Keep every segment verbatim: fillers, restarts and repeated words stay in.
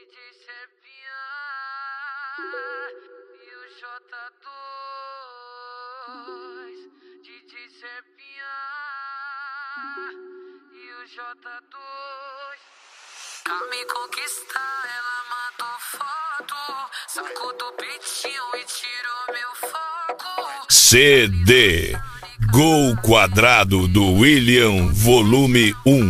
J Serpinha e o J dois. D J Serpinha e o J dois. Pra me conquistar, ela mandou foto, sacou do peitinho e tirou meu foco. C D Gol Quadrado do William, volume um.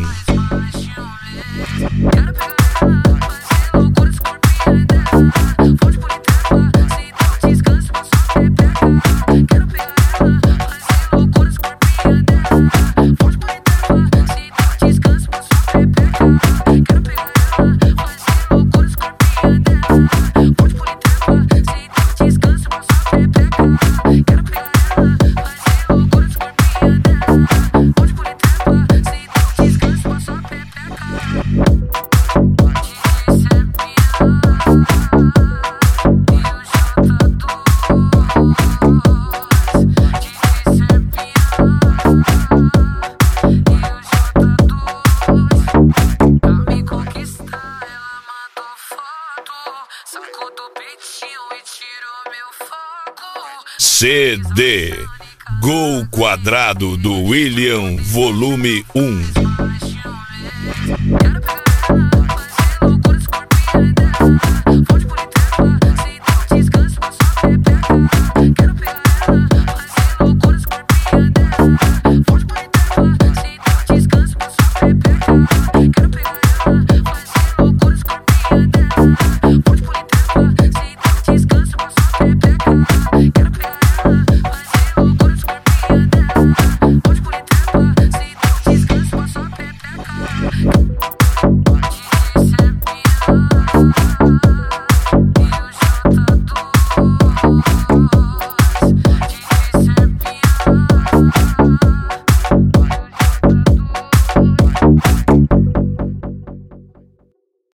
C D Gol Quadrado do William, volume um.